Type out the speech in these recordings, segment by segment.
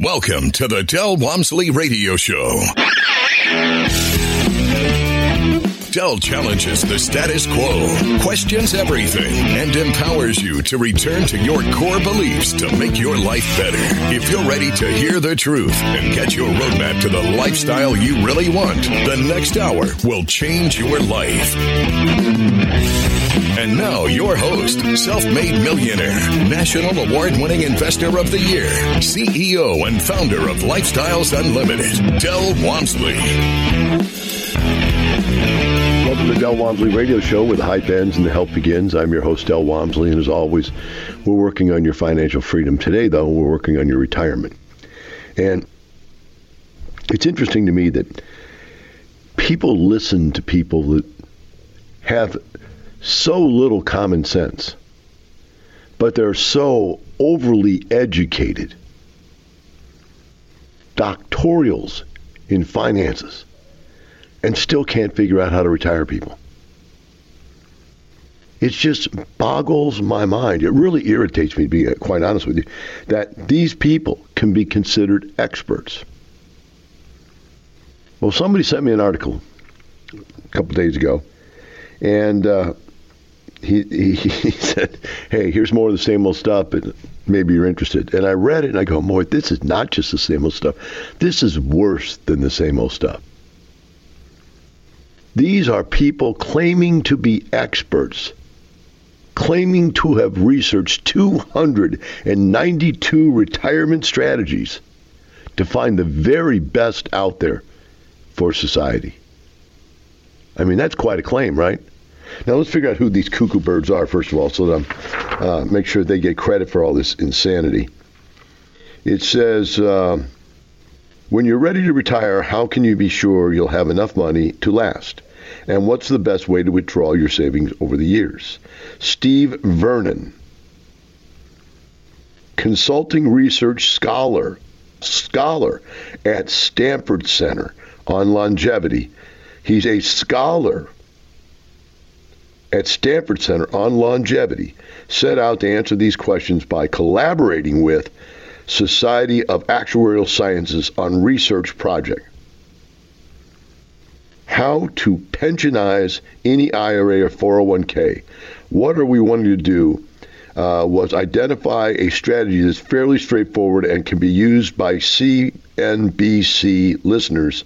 Welcome to the Del Walmsley Radio Show. Del challenges the status quo, questions everything, and empowers you to return to your core beliefs to make your life better. If you're ready to hear the truth and get your roadmap to the lifestyle you really want, the next hour will change your life. And now, your host, self-made millionaire, national award-winning investor of the year, CEO and founder of Lifestyles Unlimited, Del Walmsley. Welcome to the Del Walmsley Radio Show, where the hype ends and the help begins. I'm your host, Del Walmsley, and as always, we're working on your financial freedom. Today, though, we're working on your retirement. And it's interesting to me that people listen to people that have so little common sense, but they're so overly educated. Doctorals in finances, and still can't figure out how to retire people. It just boggles my mind. It really irritates me, to be quite honest with you, that these people can be considered experts. Well, somebody sent me an article a couple days ago, and he said, hey, here's more of the same old stuff, and maybe you're interested. And I read it, and I go, boy, this is not just the same old stuff. This is worse than the same old stuff. These are people claiming to be experts, claiming to have researched 292 retirement strategies to find the very best out there for society. I mean, that's quite a claim, right? Now, let's figure out who these cuckoo birds are, first of all, so that make sure they get credit for all this insanity. It says, when you're ready to retire, how can you be sure you'll have enough money to last? And what's the best way to withdraw your savings over the years? Steve Vernon, consulting research scholar at Stanford Center on longevity. He's a scholar at Stanford Center on longevity, set out to answer these questions by collaborating with Society of Actuarial Sciences on research project. How to pensionize any IRA or 401k. What are we wanting to do was identify a strategy that's fairly straightforward and can be used by CNBC listeners.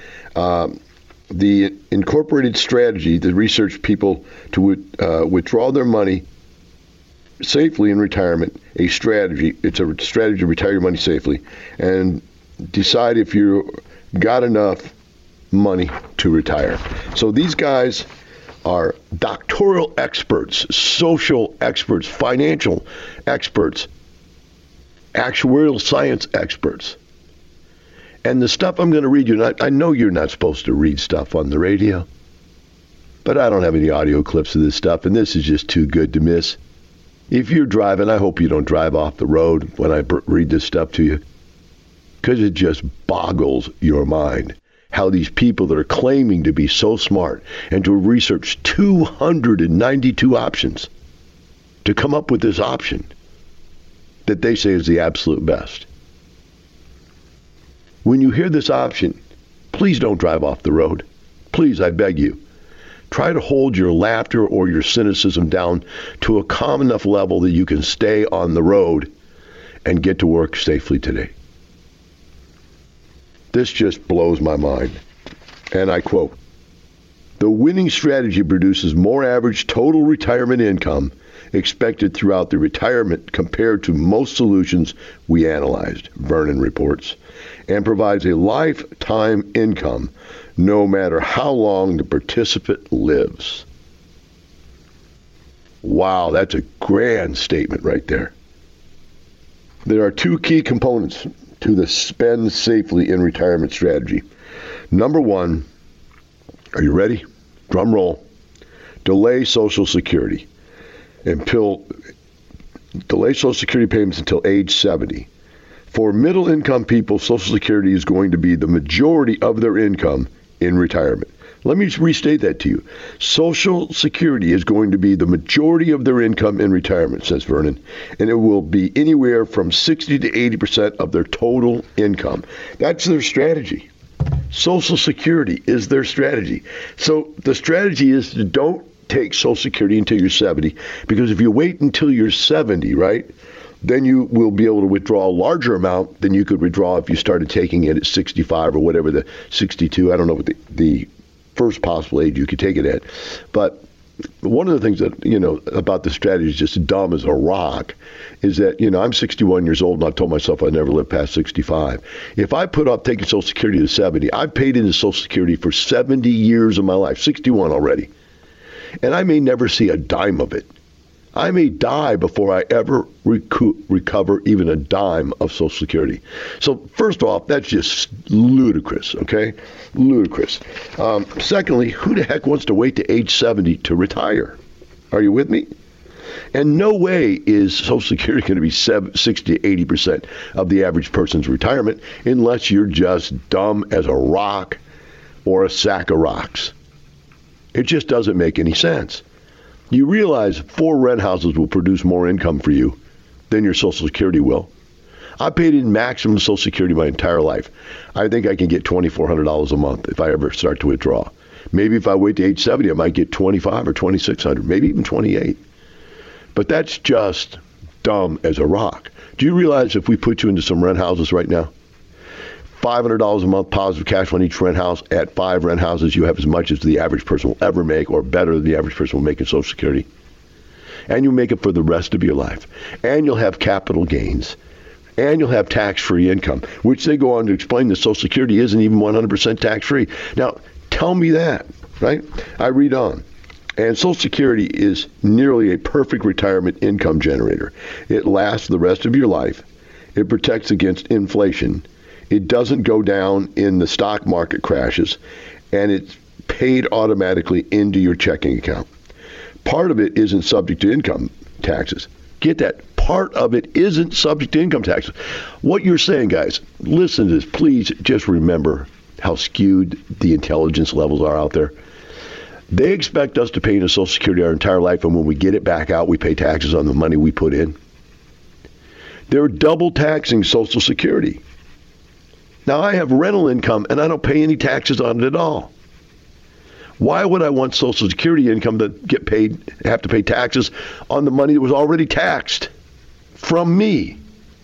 The incorporated strategy that research people to withdraw their money safely in retirement, a strategy. It's a strategy to retire your money safely and decide if you got enough money to retire. So these guys are doctoral experts, social experts, financial experts, actuarial science experts. And the stuff I'm going to read you, I know you're not supposed to read stuff on the radio, but I don't have any audio clips of this stuff, and this is just too good to miss. If you're driving, I hope you don't drive off the road when I read this stuff to you, because it just boggles your mind how these people that are claiming to be so smart and to have researched 292 options to come up with this option that they say is the absolute best. When you hear this option, please don't drive off the road. Please, I beg you. Try to hold your laughter or your cynicism down to a calm enough level that you can stay on the road and get to work safely today. This just blows my mind. And I quote, the winning strategy produces more average total retirement income expected throughout the retirement compared to most solutions we analyzed, Vernon reports, and provides a lifetime income no matter how long the participant lives. Wow, that's a grand statement right there. There are two key components to the spend safely in retirement strategy. Number one, are you ready? Drum roll. Delay Social Security payments until age 70. For middle income people, Social Security is going to be the majority of their income in retirement. Let me restate that to you. Social Security is going to be the majority of their income in retirement, says Vernon, and it will be anywhere from 60 to 80% of their total income. That's their strategy. Social Security is their strategy. So the strategy is to don't take Social Security until you're 70, because if you wait until you're 70, right, then you will be able to withdraw a larger amount than you could withdraw if you started taking it at 65 or whatever, the 62. I don't know what the first possible age you could take it at. But one of the things that, about the strategy is just dumb as a rock is that, I'm 61 years old and I've told myself I'd never live past 65. If I put off taking Social Security to 70, I've paid into Social Security for 70 years of my life, 61 already. And I may never see a dime of it. I may die before I ever recover even a dime of Social Security. So first off, that's just ludicrous, okay? Ludicrous. Secondly, who the heck wants to wait to age 70 to retire? Are you with me? And no way is Social Security going to be 60 to 80% of the average person's retirement unless you're just dumb as a rock or a sack of rocks. It just doesn't make any sense. You realize 4 rent houses will produce more income for you than your Social Security will. I paid in maximum Social Security my entire life. I think I can get $2,400 a month if I ever start to withdraw. Maybe if I wait to age 70, I might get $2,500 or $2,600, maybe even $2,800. But that's just dumb as a rock. Do you realize if we put you into some rent houses right now, $500 a month positive cash flow on each rent house, at 5 rent houses, you have as much as the average person will ever make, or better than the average person will make in Social Security. And you'll make it for the rest of your life. And you'll have capital gains. And you'll have tax-free income, which they go on to explain that Social Security isn't even 100% tax-free. Now, tell me that, right? I read on. And Social Security is nearly a perfect retirement income generator. It lasts the rest of your life. It protects against inflation. It doesn't go down in the stock market crashes, and it's paid automatically into your checking account. Part of it isn't subject to income taxes. Get that. Part of it isn't subject to income taxes. What you're saying, guys, listen to this. Please just remember how skewed the intelligence levels are out there. They expect us to pay into Social Security our entire life, and when we get it back out, we pay taxes on the money we put in. They're double taxing Social Security. Now, I have rental income, and I don't pay any taxes on it at all. Why would I want Social Security income to have to pay taxes on the money that was already taxed from me?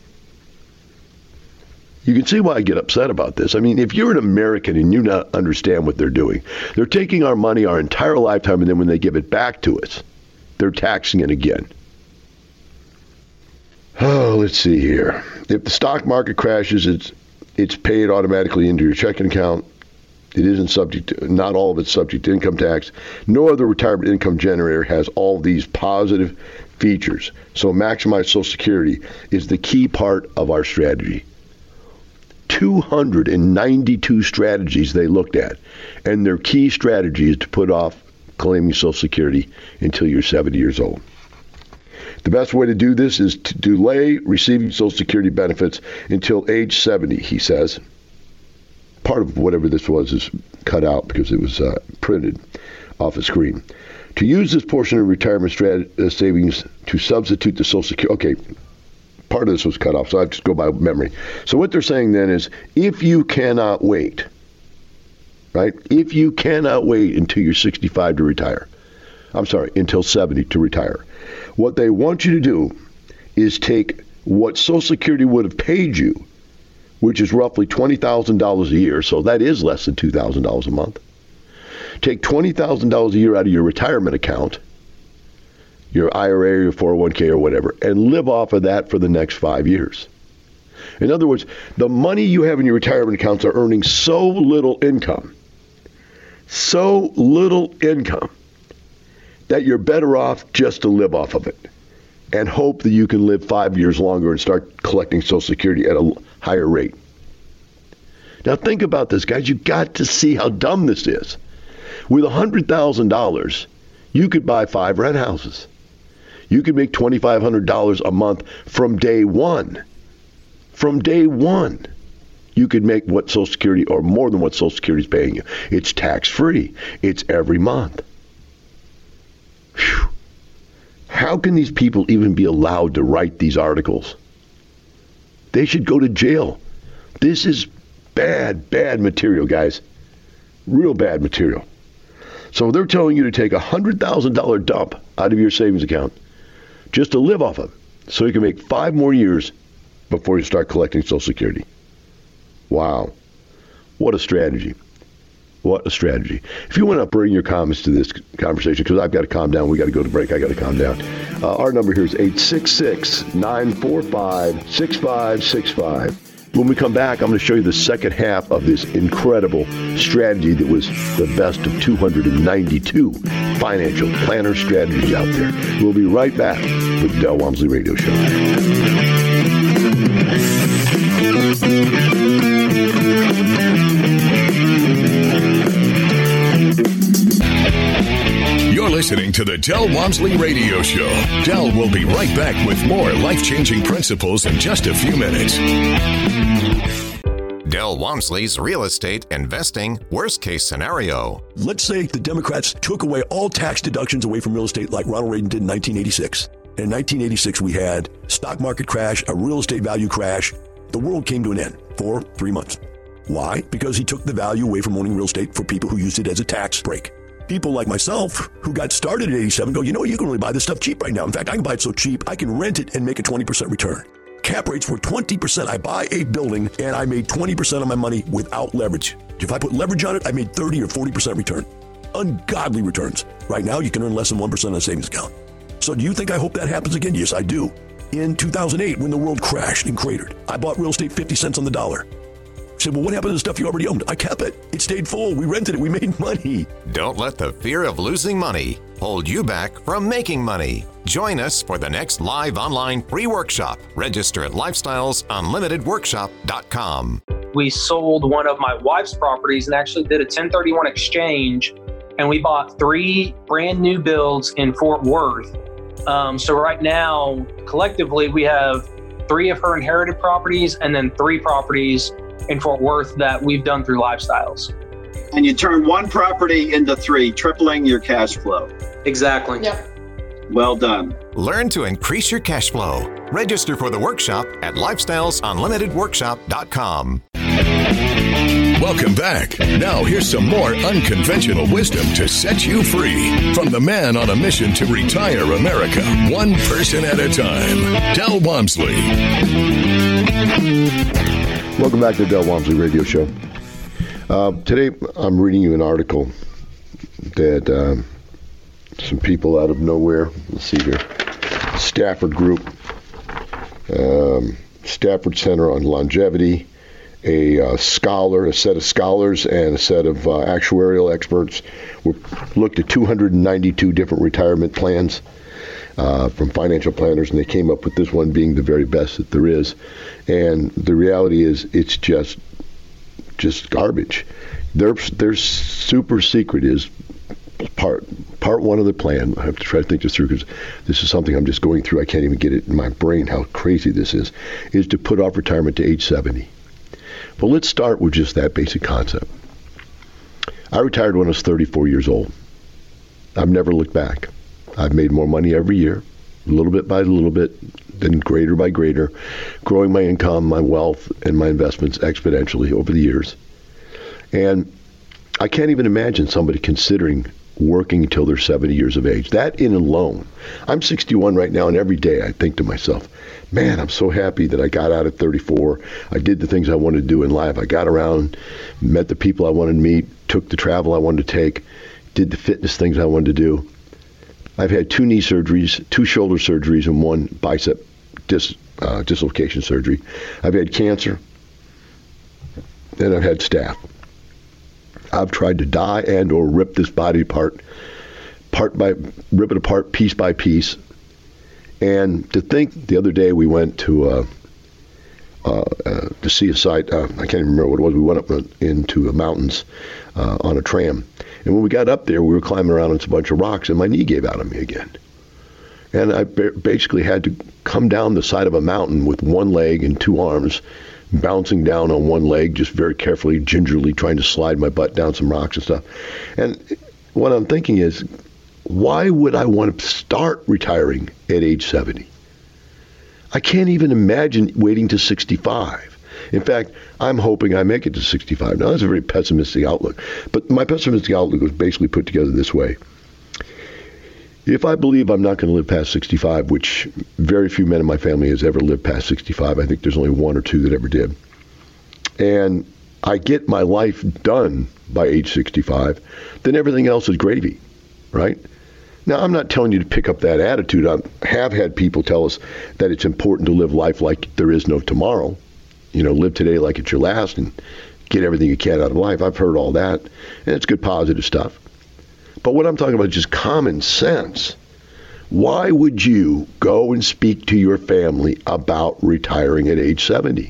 You can see why I get upset about this. I mean, if you're an American and you not understand what they're doing, they're taking our money our entire lifetime, and then when they give it back to us, they're taxing it again. Oh, let's see here. If the stock market crashes, it's paid automatically into your checking account. It isn't subject to, not all of it's subject to income tax. No other retirement income generator has all these positive features. So maximize Social Security is the key part of our strategy. 292 strategies they looked at, and their key strategy is to put off claiming Social Security until you're 70 years old. The best way to do this is to delay receiving Social Security benefits until age 70, he says. Part of whatever this was is cut out because it was printed off the screen. To use this portion of retirement savings to substitute the Social Security. Okay, part of this was cut off, so I just go by memory. So what they're saying then is, if you cannot wait, right? If you cannot wait until you're 65 to retire, until 70 to retire, what they want you to do is take what Social Security would have paid you, which is roughly $20,000 a year, so that is less than $2,000 a month. Take $20,000 a year out of your retirement account, your IRA or your 401k or whatever, and live off of that for the next 5 years. In other words, the money you have in your retirement accounts are earning so little income, that you're better off just to live off of it and hope that you can live 5 years longer and start collecting Social Security at a higher rate. Now think about this, guys. You've got to see how dumb this is. With $100,000, you could buy 5 rent houses. You could make $2,500 a month from day one. From day one. You could make what Social Security, or more than what Social Security is paying you. It's tax-free. It's every month. Whew. How can these people even be allowed to write these articles? They should go to jail. This is bad, bad material, guys. Real bad material. So they're telling you to take a $100,000 dump out of your savings account just to live off of, so you can make 5 more years before you start collecting Social Security. Wow. What a strategy. What a strategy. If you want to bring your comments to this conversation, because I've got to calm down. We got to go to break. I got to calm down. Our number here is 866-945-6565. When we come back, I'm going to show you the second half of this incredible strategy that was the best of 292 financial planner strategies out there. We'll be right back with the Del Walmsley Radio Show. You're listening to the Del Walmsley Radio Show. Del will be right back with more life-changing principles in just a few minutes. Del Walmsley's Real Estate Investing Worst Case Scenario. Let's say the Democrats took away all tax deductions away from real estate like Ronald Reagan did in 1986. In 1986, we had stock market crash, a real estate value crash. The world came to an end for 3 months. Why? Because he took the value away from owning real estate for people who used it as a tax break. People like myself who got started at 87 go, you know, you can really buy this stuff cheap right now. In fact, I can buy it so cheap, I can rent it and make a 20% return. Cap rates were 20%. I buy a building and I made 20% of my money without leverage. If I put leverage on it, I made 30 or 40% return. Ungodly returns. Right now, you can earn less than 1% on a savings account. So do you think I hope that happens again? Yes, I do. In 2008, when the world crashed and cratered, I bought real estate 50 cents on the dollar. I said, well, what happened to the stuff you already owned? I kept it. It stayed full. We rented it. We made money. Don't let the fear of losing money hold you back from making money. Join us for the next live online free workshop. Register at lifestylesunlimitedworkshop.com. We sold one of my wife's properties and actually did a 1031 exchange, and we bought 3 brand new builds in Fort Worth. So right now, collectively, we have 3 of her inherited properties and then 3 properties in Fort Worth that we've done through Lifestyles. And you turn 1 property into 3, tripling your cash flow. Exactly. Yep. Well done. Learn to increase your cash flow. Register for the workshop at lifestylesunlimitedworkshop.com. Welcome back. Now here's some more unconventional wisdom to set you free from the man on a mission to retire America, one person at a time, Del Walmsley. Welcome back to the Del Walmsley Radio Show. Today, I'm reading you an article that some people out of nowhere, let's see here, Stafford Group, Stafford Center on Longevity, a set of scholars and a set of actuarial experts looked at 292 different retirement plans from financial planners, and they came up with this one being the very best that there is. And the reality is, it's just garbage. Their super secret is part 1 of the plan. I have to try to think this through because this is something I'm just going through. I can't even get it in my brain how crazy this is to put off retirement to age 70. Well, let's start with just that basic concept. I retired when I was 34 years old. I've never looked back. I've made more money every year, a little bit by little bit, then greater by greater, growing my income, my wealth, and my investments exponentially over the years. And I can't even imagine somebody considering working until they're 70 years of age. That in alone. I'm 61 right now, and every day I think to myself, man, I'm so happy that I got out at 34. I did the things I wanted to do in life. I got around, met the people I wanted to meet, took the travel I wanted to take, did the fitness things I wanted to do. I've had 2 knee surgeries, 2 shoulder surgeries, and 1 bicep dislocation surgery. I've had cancer, and I've had staph. I've tried to die and or rip this body apart, rip it apart piece by piece. And to think, the other day we went to see a site, I can't even remember what it was. We went up into the mountains on a tram. And when we got up there, we were climbing around on a bunch of rocks, and my knee gave out on me again. And I basically had to come down the side of a mountain with 1 leg and 2 arms, bouncing down on one leg, just very carefully, gingerly trying to slide my butt down some rocks and stuff. And what I'm thinking is, why would I want to start retiring at age 70? I can't even imagine waiting to 65. In fact, I'm hoping I make it to 65. Now, that's a very pessimistic outlook. But my pessimistic outlook was basically put together this way. If I believe I'm not going to live past 65, which very few men in my family has ever lived past 65, I think there's only one or two that ever did, and I get my life done by age 65, then everything else is gravy, right? Now, I'm not telling you to pick up that attitude. I have had people tell us that it's important to live life like there is no tomorrow. You know, live today like it's your last and get everything you can out of life. I've heard all that, and it's good positive stuff. But what I'm talking about is just common sense. Why would you go and speak to your family about retiring at age 70?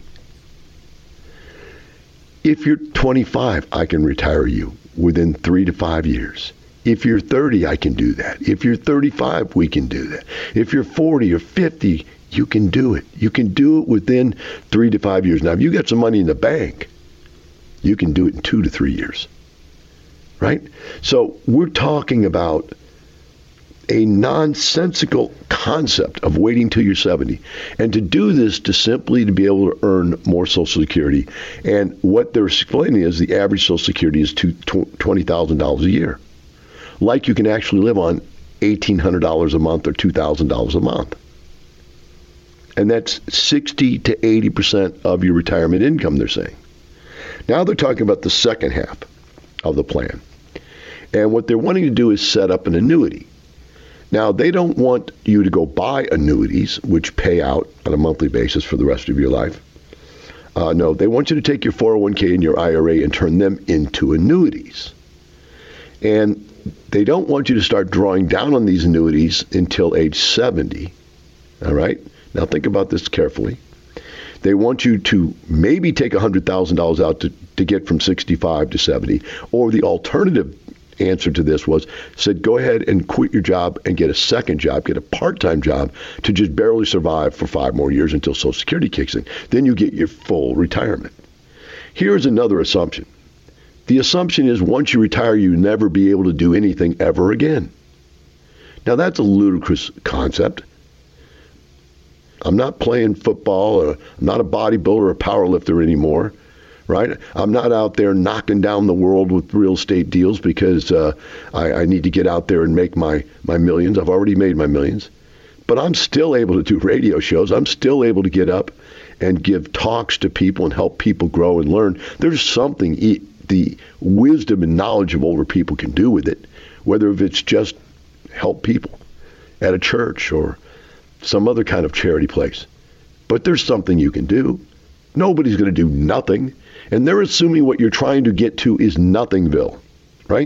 If you're 25, I can retire you within 3 to 5 years. If you're 30, I can do that. If you're 35, we can do that. If you're 40 or 50, you can do it. You can do it within 3 to 5 years. Now, if you got some money in the bank, you can do it in 2 to 3 years. Right? So we're talking about a nonsensical concept of waiting till you're 70. And to do this to be able to earn more Social Security. And what they're explaining is the average Social Security is $20,000 a year. Like you can actually live on $1,800 a month or $2,000 a month. And that's 60 to 80% of your retirement income, they're saying. Now they're talking about the second half of the plan. And what they're wanting to do is set up an annuity. Now, they don't want you to go buy annuities, which pay out on a monthly basis for the rest of your life. No, they want you to take your 401k and your IRA and turn them into annuities. And they don't want you to start drawing down on these annuities until age 70. All right? Now, think about this carefully. They want you to maybe take $100,000 out to get from 65 to 70. Or the alternative answer to this said, go ahead and quit your job and get a second job, get a part-time job to just barely survive for 5 more years until Social Security kicks in. Then you get your full retirement. Here's another assumption. The assumption is once you retire, you never be able to do anything ever again. Now, that's a ludicrous concept. I'm not playing football, or I'm not a bodybuilder or a power lifter anymore, right? I'm not out there knocking down the world with real estate deals because I need to get out there and make my millions. I've already made my millions. But I'm still able to do radio shows. I'm still able to get up and give talks to people and help people grow and learn. There's something the wisdom and knowledge of older people can do with it, whether if it's just help people at a church or some other kind of charity place. But there's something you can do. Nobody's going to do nothing. And they're assuming what you're trying to get to is nothingville, right?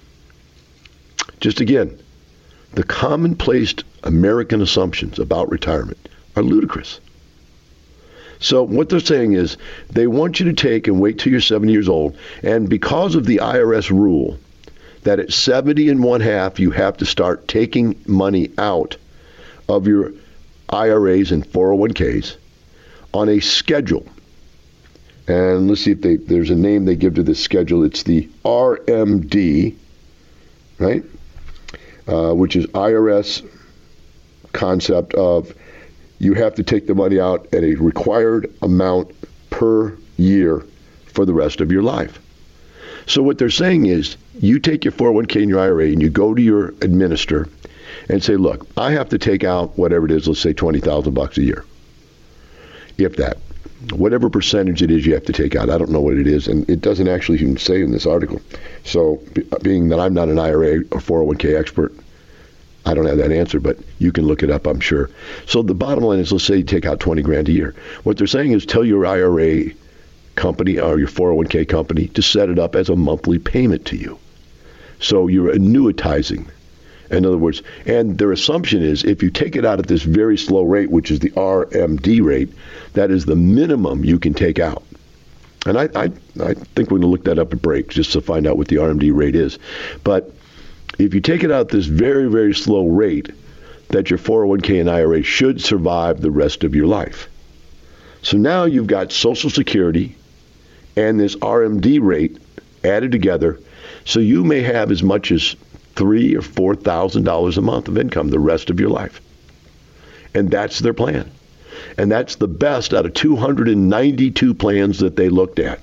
Just again, the commonplace American assumptions about retirement are ludicrous. So what they're saying is they want you to take and wait till you're 70 years old. And because of the IRS rule that at 70 and 1/2, you have to start taking money out of your IRAs and 401ks on a schedule. And let's see if there's a name they give to this schedule. It's the RMD, right? Which is IRS concept of you have to take the money out at a required amount per year for the rest of your life. So what they're saying is you take your 401k and your IRA and you go to your administrator and say, look, I have to take out whatever it is, let's say $20,000 a year. If that. Whatever percentage it is you have to take out. I don't know what it is, and it doesn't actually even say in this article. So being that I'm not an IRA or 401k expert, I don't have that answer, but you can look it up, I'm sure. So the bottom line is, let's say you take out $20,000 a year. What they're saying is tell your IRA company or your 401k company to set it up as a monthly payment to you. So you're annuitizing. In other words, and their assumption is if you take it out at this very slow rate, which is the RMD rate, that is the minimum you can take out. And I think we're going to look that up at break just to find out what the RMD rate is. But if you take it out at this very, very slow rate, that your 401k and IRA should survive the rest of your life. So now you've got Social Security and this RMD rate added together. So you may have as much as $3,000 or $4,000 a month of income the rest of your life. And that's their plan. And that's the best out of 292 plans that they looked at.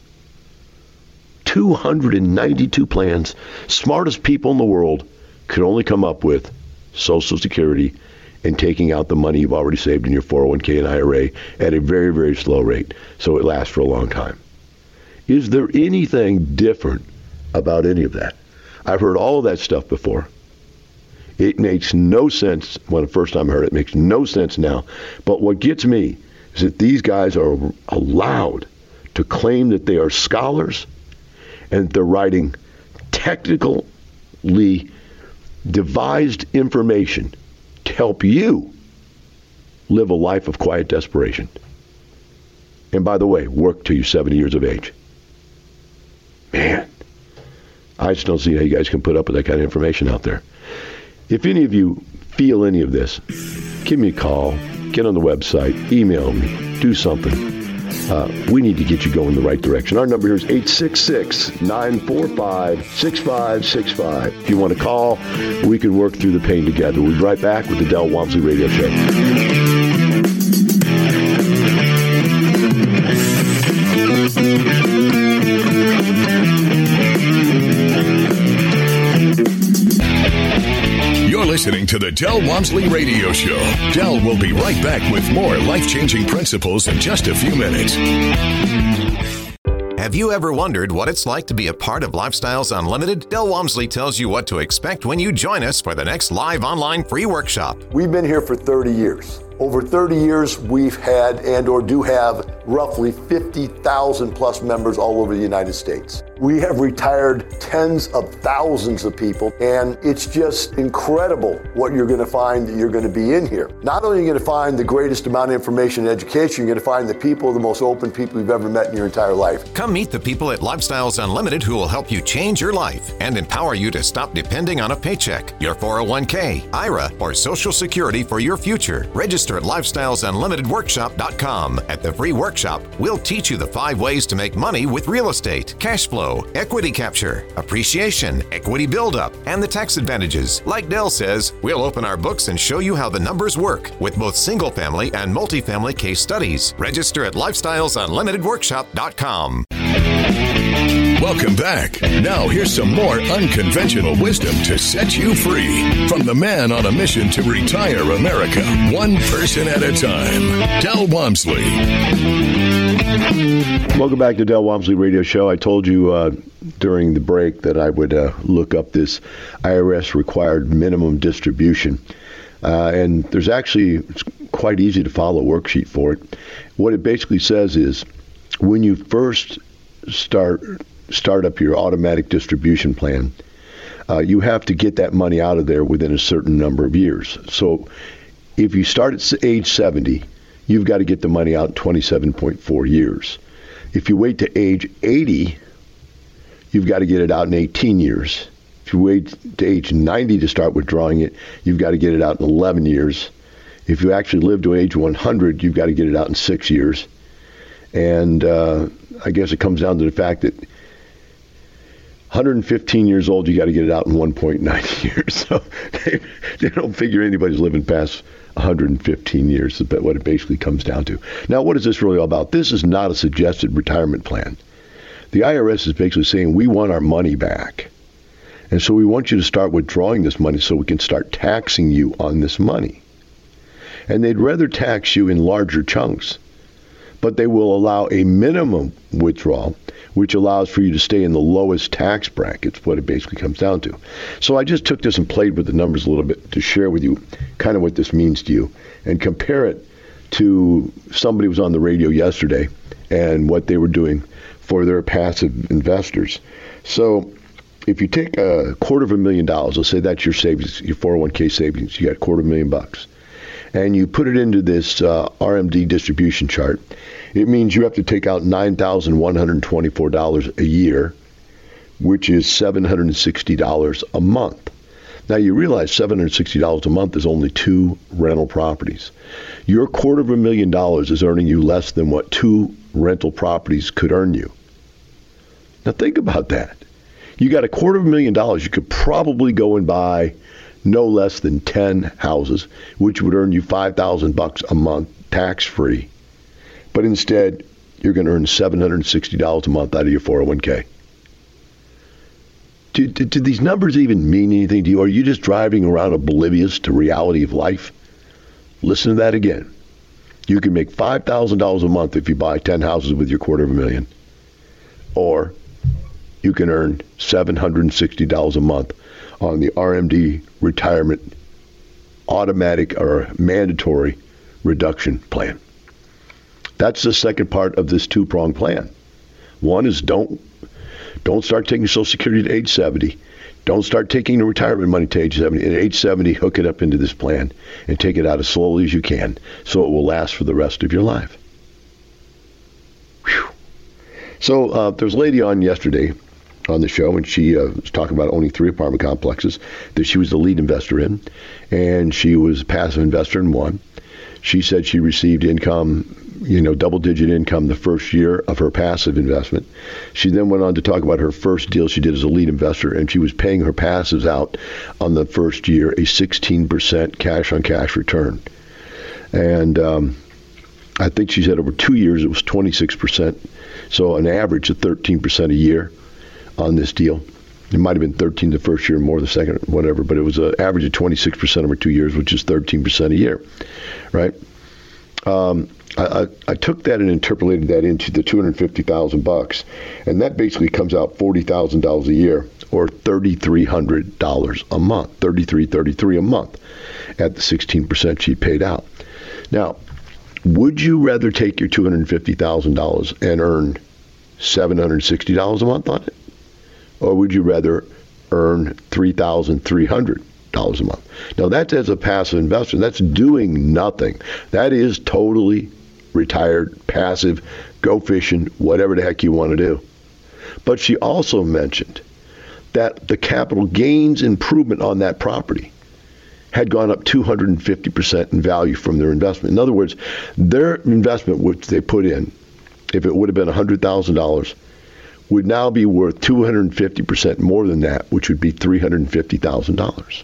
292 plans. Smartest people in the world could only come up with Social Security and taking out the money you've already saved in your 401k and IRA at a very, very slow rate so it lasts for a long time. Is there anything different about any of that? I've heard all of that stuff before. It makes no sense when the first time I heard it. It makes no sense now. But what gets me is that these guys are allowed to claim that they are scholars and that they're writing technically devised information to help you live a life of quiet desperation. And by the way, work till you're 70 years of age. Man, I just don't see how you guys can put up with that kind of information out there. If any of you feel any of this, give me a call, get on the website, email me, do something. We need to get you going the right direction. Our number here is 866-945-6565. If you want to call, we can work through the pain together. We'll be right back with the Del Walmsley Radio Show. Listening to the Del Walmsley Radio Show. Del will be right back with more life-changing principles in just a few minutes. Have you ever wondered what it's like to be a part of Lifestyles Unlimited? Del Walmsley tells you what to expect when you join us for the next live online free workshop. We've been here for 30 years. Over 30 years, we've had and or do have roughly 50,000 plus members all over the United States. We have retired tens of thousands of people, and it's just incredible what you're going to find that you're going to be in here. Not only are you going to find the greatest amount of information and education, you're going to find the people, the most open people you've ever met in your entire life. Come meet the people at Lifestyles Unlimited who will help you change your life and empower you to stop depending on a paycheck, your 401k, IRA, or Social Security for your future. Register at LifestylesUnlimitedWorkshop.com. At the free workshop, we'll teach you the 5 ways to make money with real estate, cash flow, equity capture, appreciation, equity buildup, and the tax advantages. Like Del says, we'll open our books and show you how the numbers work with both single-family and multifamily case studies. Register at LifestylesUnlimitedWorkshop.com. Welcome back. Now here's some more unconventional wisdom to set you free from the man on a mission to retire America, one person at a time, Del Walmsley. Welcome back to Del Walmsley Radio Show. I told you during the break that I would look up this IRS required minimum distribution. And there's actually, it's quite easy to follow a worksheet for it. What it basically says is when you first start up your automatic distribution plan, you have to get that money out of there within a certain number of years. So if you start at age 70, you've got to get the money out in 27.4 years. If you wait to age 80, you've got to get it out in 18 years. If you wait to age 90 to start withdrawing it, you've got to get it out in 11 years. If you actually live to age 100, you've got to get it out in 6 years. And I guess it comes down to the fact that 115 years old, you got to get it out in 1.9 years. So they don't figure anybody's living past 115 years. That's what it basically comes down to. Now, what is this really all about? This is not a suggested retirement plan. The IRS is basically saying we want our money back. And so we want you to start withdrawing this money so we can start taxing you on this money. And they'd rather tax you in larger chunks. But they will allow a minimum withdrawal, which allows for you to stay in the lowest tax brackets, what it basically comes down to. So I just took this and played with the numbers a little bit to share with you kind of what this means to you and compare it to somebody who was on the radio yesterday and what they were doing for their passive investors. So if you take $250,000, let's say that's your savings, your 401k savings, you got $250,000, and you put it into this RMD distribution chart, it means you have to take out $9,124 a year, which is $760 a month. Now, you realize $760 a month is only 2 rental properties. Your $250,000 is earning you less than what 2 rental properties could earn you. Now, think about that. You got $250,000, you could probably go and buy no less than 10 houses, which would earn you $5,000 a month, tax-free. But instead, you're going to earn $760 a month out of your 401k. Do these numbers even mean anything to you? Are you just driving around oblivious to reality of life? Listen to that again. You can make $5,000 a month if you buy 10 houses with your $250,000. Or you can earn $760 a month on the RMD retirement automatic or mandatory reduction plan. That's the second part of this 2-pronged plan. One is don't start taking Social Security to age 70. Don't start taking the retirement money to age 70. At age 70, hook it up into this plan and take it out as slowly as you can so it will last for the rest of your life. Whew. So there was a lady on yesterday on the show, and she was talking about owning 3 apartment complexes that she was the lead investor in, and she was a passive investor in one. She said she received income, double-digit income the first year of her passive investment. She then went on to talk about her first deal she did as a lead investor, and she was paying her passives out on the first year a 16% cash-on-cash return. And I think she said over 2 years it was 26%, so an average of 13% a year on this deal. It might have been 13 the first year, more the second, whatever, but it was an average of 26% over 2 years, which is 13% a year, right? I took that and interpolated that into the $250,000, and that basically comes out $40,000 a year, or $3,300 a month, $33 a month at the 16% she paid out. Now, would you rather take your $250,000 and earn $760 a month on it? Or would you rather earn $3,300 a month? Now, that's as a passive investor. That's doing nothing. That is totally retired, passive, go fishing, whatever the heck you want to do. But she also mentioned that the capital gains improvement on that property had gone up 250% in value from their investment. In other words, their investment, which they put in, if it would have been $100,000, would now be worth 250% more than that, which would be $350,000.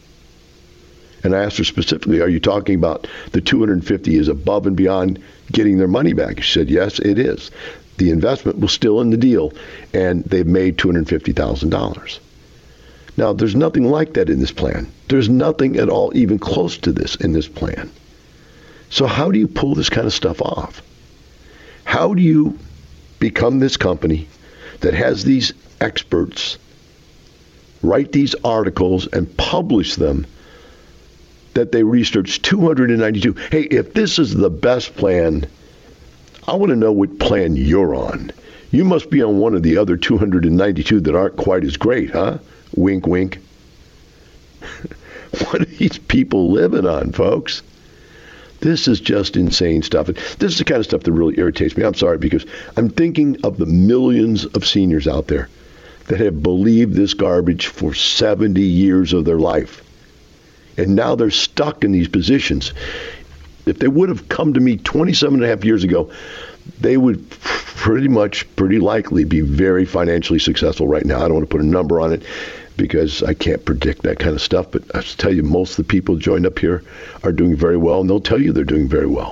And I asked her specifically, are you talking about the 250 is above and beyond getting their money back? She said, yes, it is. The investment was still in the deal, and they've made $250,000. Now, there's nothing like that in this plan. There's nothing at all even close to this in this plan. So how do you pull this kind of stuff off? How do you become this company that has these experts write these articles and publish them that they researched 292? Hey, if this is the best plan, I want to know what plan you're on. You must be on one of the other 292 that aren't quite as great, huh? Wink, wink. What are these people living on, folks? This is just insane stuff. This is the kind of stuff that really irritates me. I'm sorry, because I'm thinking of the millions of seniors out there that have believed this garbage for 70 years of their life. And now they're stuck in these positions. If they would have come to me 27 and a half years ago, they would pretty likely be very financially successful right now. I don't want to put a number on it because I can't predict that kind of stuff, but I tell you, most of the people joined up here are doing very well, and they'll tell you they're doing very well.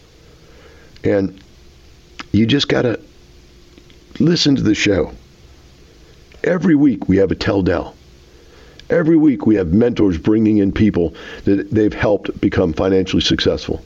And you just got to listen to the show. Every week we have a Tell Del. Every week we have mentors bringing in people that they've helped become financially successful.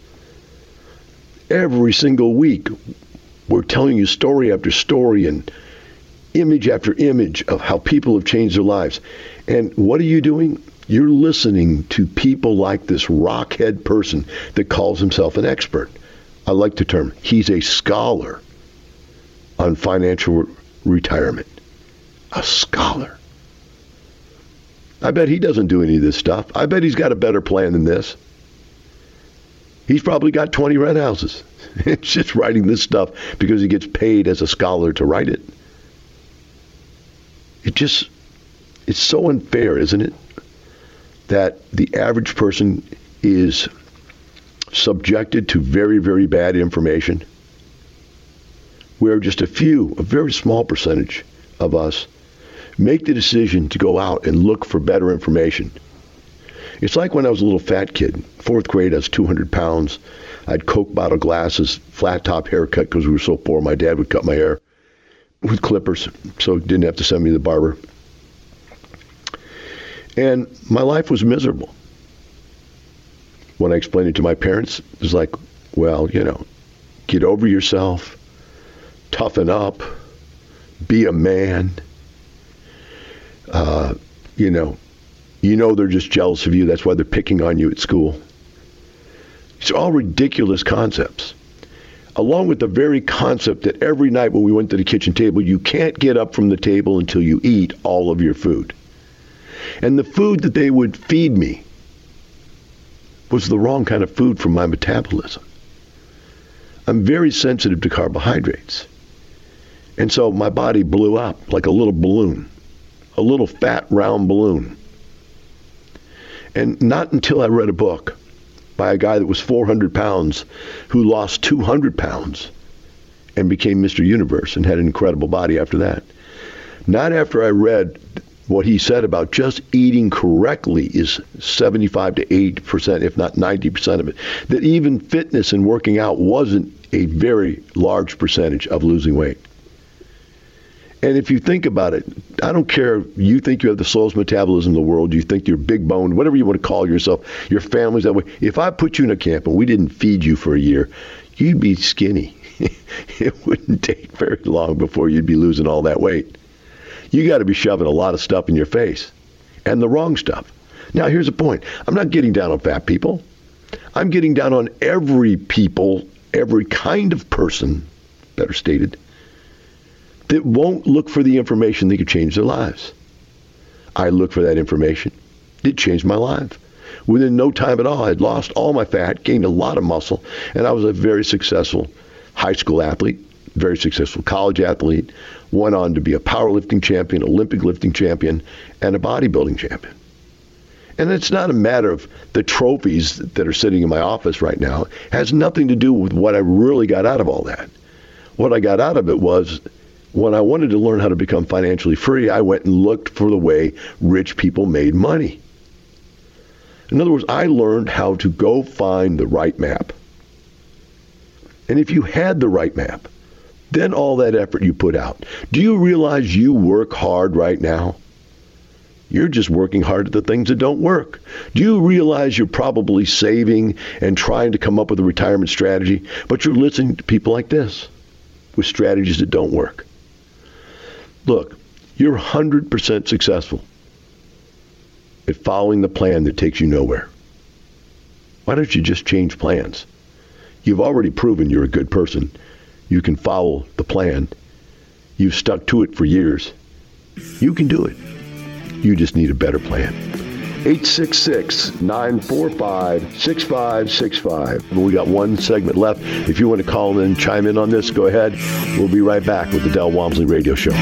Every single week we're telling you story after story and image after image of how people have changed their lives. And what are you doing? You're listening to people like this rockhead person that calls himself an expert. I like the term. He's a scholar on financial retirement. A scholar. I bet he doesn't do any of this stuff. I bet he's got a better plan than this. He's probably got 20 rent houses. It's just writing this stuff because he gets paid as a scholar to write it. It's so unfair, isn't it? that the average person is subjected to very, very bad information, where just a very small percentage of us make the decision to go out and look for better information. It's like when I was a little fat kid, 4th grade, I was 200 pounds. I had Coke bottle glasses, flat top haircut because we were so poor. My dad would cut my hair with clippers, so he didn't have to send me to the barber. And my life was miserable. When I explained it to my parents, it was like, well, get over yourself, toughen up, be a man. They're just jealous of you. That's why they're picking on you at school. It's all ridiculous concepts. Along with the very concept that every night when we went to the kitchen table, you can't get up from the table until you eat all of your food. And the food that they would feed me was the wrong kind of food for my metabolism. I'm very sensitive to carbohydrates. And so my body blew up like a little balloon, a little fat, round balloon. And not until I read a book by a guy that was 400 pounds who lost 200 pounds and became Mr. Universe and had an incredible body after that. Not after I read what he said about just eating correctly is 75 to 80%, if not 90% of it. That even fitness and working out wasn't a very large percentage of losing weight. And if you think about it, I don't care, you think you have the slowest metabolism in the world, you think you're big boned, whatever you want to call yourself, your family's that way. If I put you in a camp and we didn't feed you for a year, you'd be skinny. It wouldn't take very long before you'd be losing all that weight. You got to be shoving a lot of stuff in your face, and the wrong stuff. Now, here's the point. I'm not getting down on fat people. I'm getting down on every kind of person, better stated, that won't look for the information that could change their lives. I looked for that information. It changed my life. Within no time at all, I had lost all my fat, gained a lot of muscle, and I was a very successful high school athlete, very successful college athlete, went on to be a powerlifting champion, Olympic lifting champion, and a bodybuilding champion. And it's not a matter of the trophies that are sitting in my office right now. It has nothing to do with what I really got out of all that. What I got out of it was, when I wanted to learn how to become financially free, I went and looked for the way rich people made money. In other words, I learned how to go find the right map. And if you had the right map, then all that effort you put out, do you realize you work hard right now? You're just working hard at the things that don't work. Do you realize you're probably saving and trying to come up with a retirement strategy, but you're listening to people like this with strategies that don't work? Look, you're 100% successful at following the plan that takes you nowhere. Why don't you just change plans? You've already proven you're a good person. You can follow the plan. You've stuck to it for years. You can do it. You just need a better plan. 866-945-6565. We got one segment left. If you want to call in and chime in on this, go ahead. We'll be right back with the Del Walmsley Radio Show.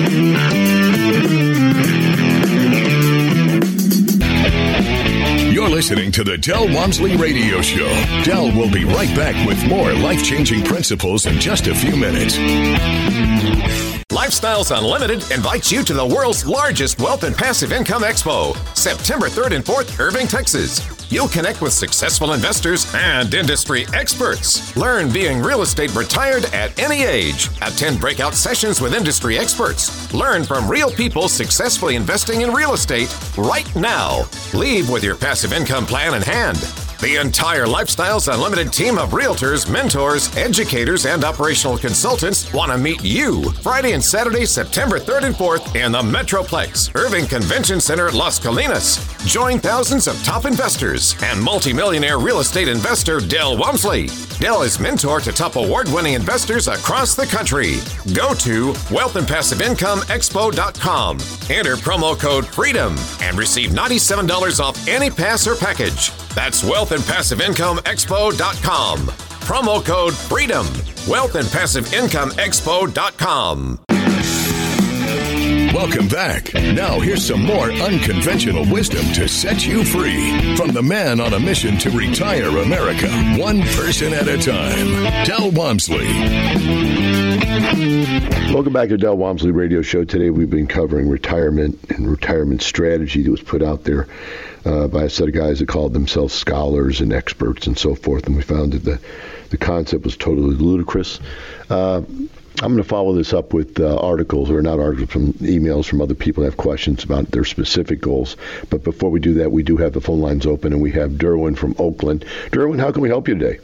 You're listening to the Del Walmsley Radio Show. Del will be right back with more life-changing principles in just a few minutes. Lifestyles Unlimited invites you to the world's largest wealth and passive income expo, September 3rd and 4th, Irving, Texas. You'll connect with successful investors and industry experts. Learn being real estate retired at any age. Attend breakout sessions with industry experts. Learn from real people successfully investing in real estate right now. Leave with your passive income plan in hand. The entire Lifestyles Unlimited team of realtors, mentors, educators, and operational consultants want to meet you Friday and Saturday, September 3rd and 4th in the Metroplex, Irving Convention Center, Las Colinas. Join thousands of top investors and multimillionaire real estate investor Del Walmsley. Del is mentor to top award-winning investors across the country. Go to wealthandpassiveincomeexpo.com. Enter promo code FREEDOM and receive $97 off any pass or package. That's wealthandpassiveincomeexpo.com. Promo code FREEDOM. wealthandpassiveincomeexpo.com. Welcome back. Now here's some more unconventional wisdom to set you free from the man on a mission to retire America, one person at a time, Del Walmsley. Welcome back to Del Walmsley Radio Show. Today we've been covering retirement and retirement strategy that was put out there by a set of guys that called themselves scholars and experts and so forth, and we found that the concept was totally ludicrous. I'm going to follow this up with articles, or not articles, from emails from other people that have questions about their specific goals. But before we do that, we do have the phone lines open, and we have Derwin from Oakland. Derwin, how can we help you today?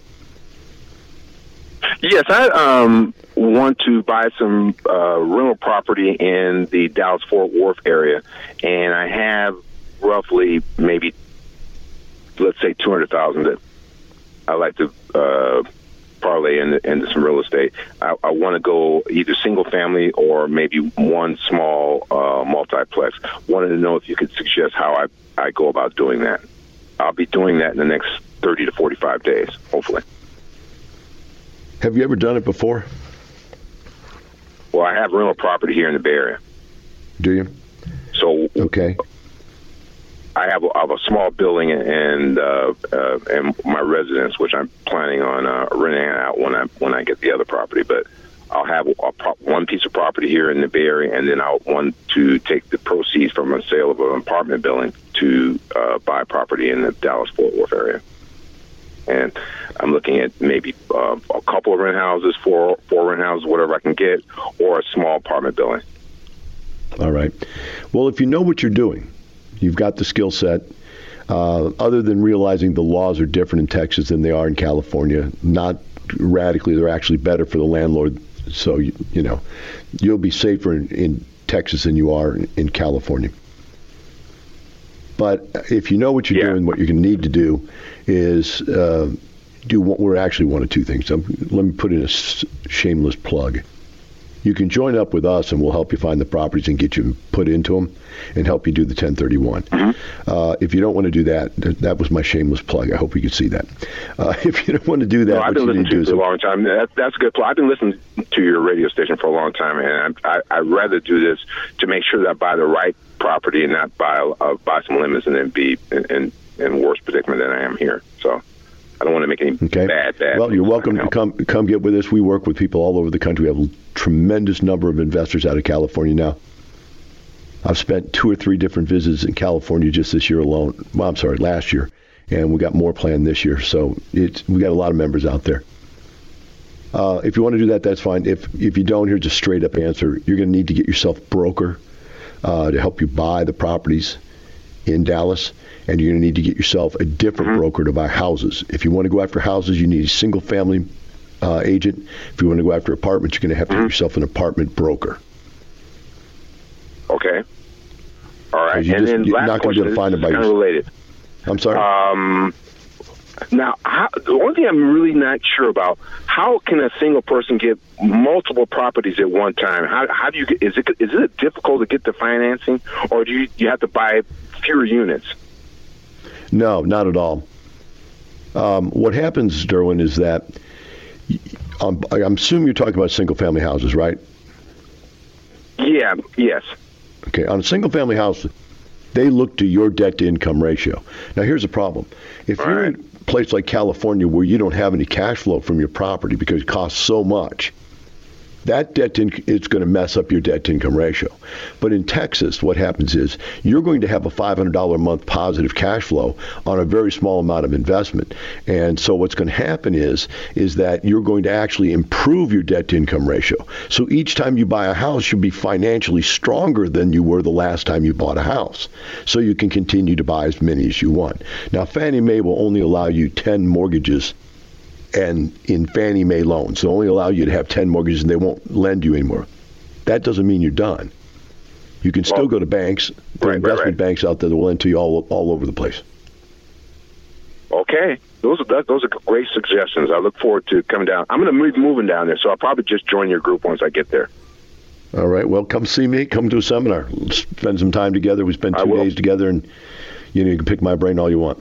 Yes, I want to buy some rental property in the Dallas-Fort Worth area, and I have roughly maybe, let's say, $200,000 that I like to parlay into some real estate. I want to go either single family or maybe one small multiplex. Wanted to know if you could suggest how I go about doing that. I'll be doing that in the next 30 to 45 days, hopefully. Have you ever done it before? Well, I have rental property here in the Bay Area. Do you? So okay. I have a small building and my residence, which I'm planning on renting out when I get the other property. But I'll have one piece of property here in the Bay Area, and then I'll want to take the proceeds from a sale of an apartment building to buy property in the Dallas-Fort Worth area. And I'm looking at maybe a couple of rent houses, four rent houses, whatever I can get, or a small apartment building. All right. Well, if you know what you're doing, you've got the skill set. Other than realizing the laws are different in Texas than they are in California, not radically, they're actually better for the landlord. So, you know, you'll be safer in Texas than you are in California. But if you know what you're doing, what you're going to need to do is do what we're actually one of two things. So let me put in a shameless plug. You can join up with us, and we'll help you find the properties and get you put into them and help you do the 1031. Mm-hmm. If you don't want to do that, that was my shameless plug. I hope you could see that. If you don't want to do that, no, I've been listening to you for a long time. That's a good plug. I've been listening to your radio station for a long time, and I'd rather do this to make sure that I buy the right property and not buy some limits and then be in worse predicament than I am here. So I don't want to make any bad. Well, you're welcome to come get with us. We work with people all over the country. We have a tremendous number of investors out of California now. I've spent 2 or 3 different visits in California just this year alone. Well, I'm sorry, last year. And we got more planned this year. So we got a lot of members out there. If you want to do that, that's fine. If you don't, here's a straight up answer. You're going to need to get yourself a broker to help you buy the properties in Dallas. And you're going to need to get yourself a different broker to buy houses. If you want to go after houses, you need a single family agent. If you want to go after apartments, you're going to have to get yourself an apartment broker. Okay. All right. And then last not going to be able to find it by yourself. Related. I'm sorry? Now, the one thing I'm really not sure about, how can a single person get multiple properties at one time? How do you get, is it difficult to get the financing, or do you have to buy fewer units? No, not at all. What happens, Derwin, is that I'm assuming you're talking about single-family houses, right? Yeah, yes. Okay, on a single-family house, they look to your debt-to-income ratio. Now, here's the problem. If you're in a place like California where you don't have any cash flow from your property because it costs so much, that it's going to mess up your debt-to-income ratio. But in Texas, what happens is you're going to have a $500 a month positive cash flow on a very small amount of investment. And so what's going to happen is that you're going to actually improve your debt-to-income ratio. So each time you buy a house, you'll be financially stronger than you were the last time you bought a house. So you can continue to buy as many as you want. Now, Fannie Mae will only allow you 10 mortgages and in Fannie Mae loans. They'll only allow you to have 10 mortgages, and they won't lend you anymore. That doesn't mean you're done. You can still go to banks. There are investment banks out there that will lend to you all over the place. Okay. Those are great suggestions. I look forward to coming down. I'm going to be moving down there, so I'll probably just join your group once I get there. All right. Well, come see me. Come to a seminar. Let's spend some time together. We spend 2 days together, and you can pick my brain all you want.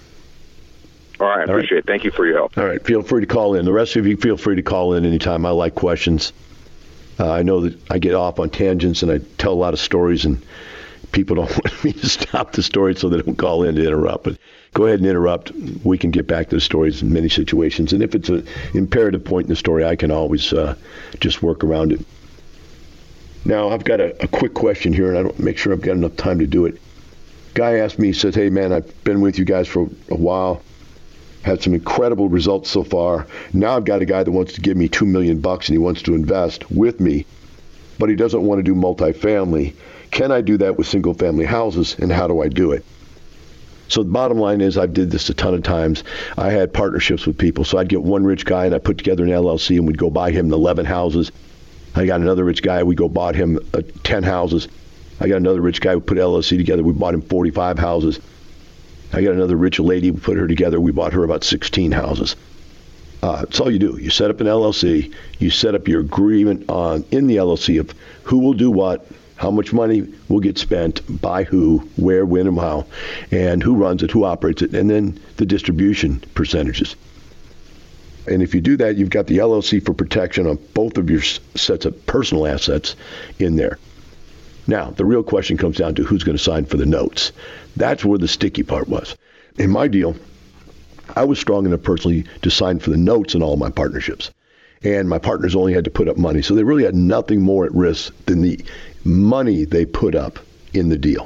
All right, I appreciate it. Thank you for your help. All right, feel free to call in. The rest of you, feel free to call in anytime. I like questions. I know that I get off on tangents and I tell a lot of stories, and people don't want me to stop the story, so they don't call in to interrupt. But go ahead and interrupt. We can get back to the stories in many situations. And if it's an imperative point in the story, I can always just work around it. Now, I've got a quick question here, and I don't make sure I've got enough time to do it. Guy asked me, he says, hey, man, I've been with you guys for a while. Had some incredible results so far. Now I've got a guy that wants to give me $2 million and he wants to invest with me, but he doesn't want to do multifamily. Can I do that with single family houses, and how do I do it? So the bottom line is, I did this a ton of times. I had partnerships with people. So I'd get one rich guy and I put together an LLC and we'd go buy him 11 houses. I got another rich guy, we go bought him 10 houses. I got another rich guy, we put LLC together, we bought him 45 houses. I got another rich lady, we put her together, we bought her about 16 houses. That's all you do. You set up an LLC, you set up your agreement in the LLC of who will do what, how much money will get spent, by who, where, when, and how, and who runs it, who operates it, and then the distribution percentages. And if you do that, you've got the LLC for protection on both of your sets of personal assets in there. Now, the real question comes down to who's going to sign for the notes. That's where the sticky part was. In my deal, I was strong enough personally to sign for the notes in all my partnerships. And my partners only had to put up money. So they really had nothing more at risk than the money they put up in the deal.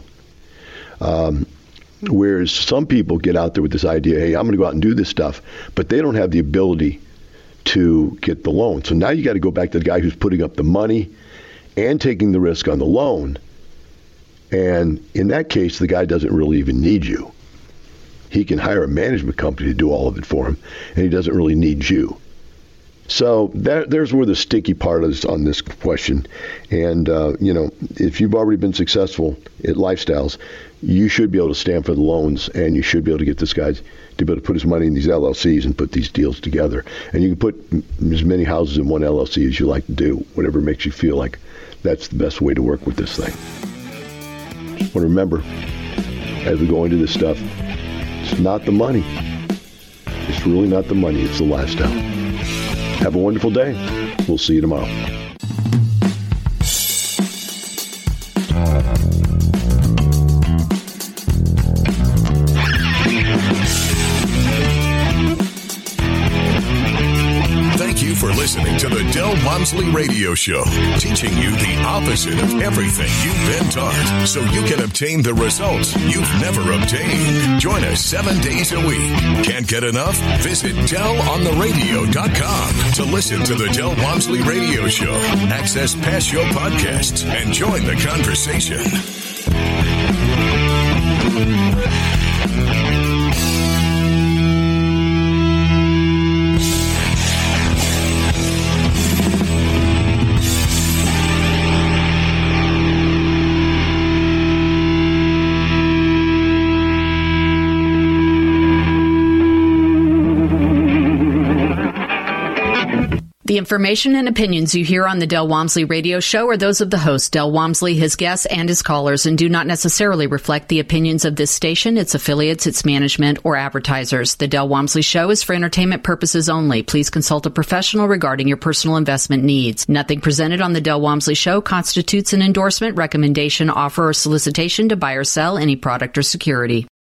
Whereas some people get out there with this idea, hey, I'm going to go out and do this stuff, but they don't have the ability to get the loan. So now you got to go back to the guy who's putting up the money and taking the risk on the loan. And in that case, the guy doesn't really even need you. He can hire a management company to do all of it for him, and he doesn't really need you. So there's where the sticky part is on this question. And, if you've already been successful at Lifestyles, you should be able to stand for the loans, and you should be able to get this guy to be able to put his money in these LLCs and put these deals together. And you can put as many houses in one LLC as you like to do, whatever makes you feel like that's the best way to work with this thing. But remember, as we go into this stuff, it's not the money. It's really not the money. It's the lifestyle. Have a wonderful day. We'll see you tomorrow. Thank you for listening to the Del Walmsley Radio Show, teaching you the opposite of everything you've been taught, so you can obtain the results you've never obtained. Join us 7 days a week. Can't get enough? Visit DelOnTheRadio.com to listen to the Del Walmsley Radio Show, access past show podcasts, and join the conversation. The information and opinions you hear on the Del Walmsley Radio Show are those of the host, Del Walmsley, his guests, and his callers, and do not necessarily reflect the opinions of this station, its affiliates, its management, or advertisers. The Del Walmsley Show is for entertainment purposes only. Please consult a professional regarding your personal investment needs. Nothing presented on the Del Walmsley Show constitutes an endorsement, recommendation, offer, or solicitation to buy or sell any product or security.